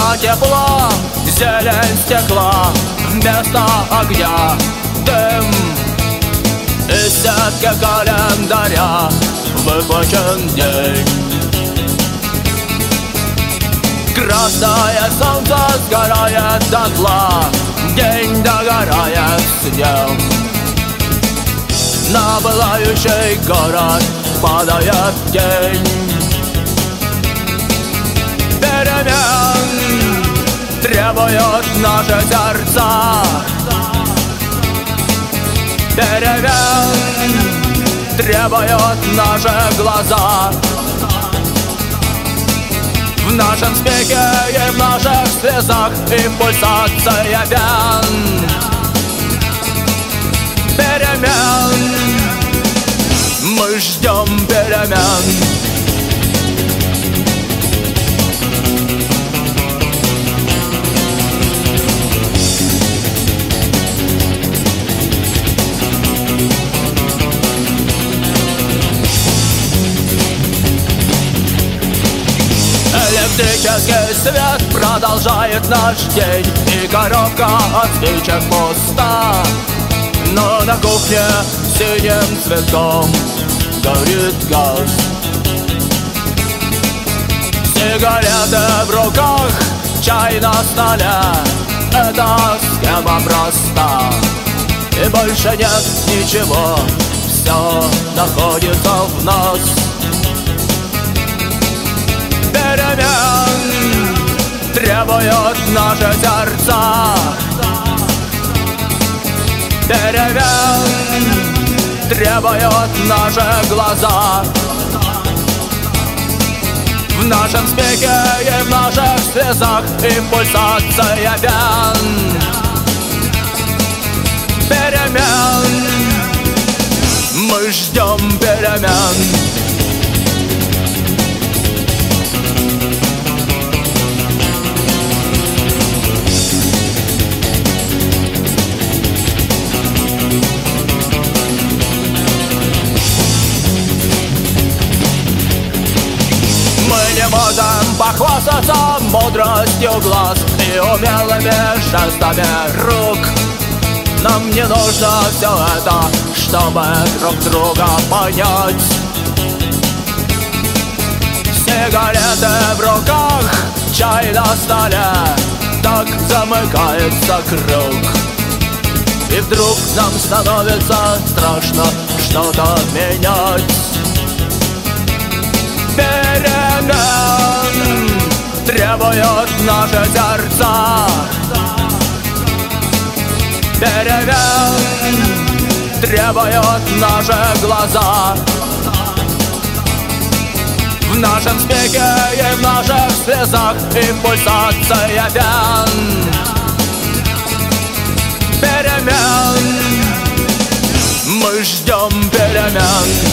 нужно тепло, зелень стекла, вместо огня дым. Из сетки календаря выплачен день. Красное солнце сгорает дотла, день догорает с днем. На пылающий город падает тень. Перемен требуют наши сердца. Перемен требуют наши глаза. В нашем смехе и в наших слезах и в пульсации вен. Перемен, мы ждем перемен. Электрический свет продолжает наш день, и коробка от спичек пуста. Но на кухне синим цветом горит газ. Сигареты в руках, чай на столе. Эта схема проста, и больше нет ничего, все находится в нас. Перемен требуют наши сердца. Перемен требуют наши глаза. В нашем смехе и в наших слезах и в пульсации вен. Перемен, мы ждем перемен. Не можем похвастаться мудростью глаз и умелыми жестами рук. Нам не нужно все это, чтобы друг друга понять. Сигареты в руках, чай на столе, так замыкается круг. И вдруг нам становится страшно что-то менять. Перемен требуют наши сердца. Перемен требуют наши глаза. В нашем смехе и в наших слезах и в пульсации вен. Перемен, мы ждем перемен.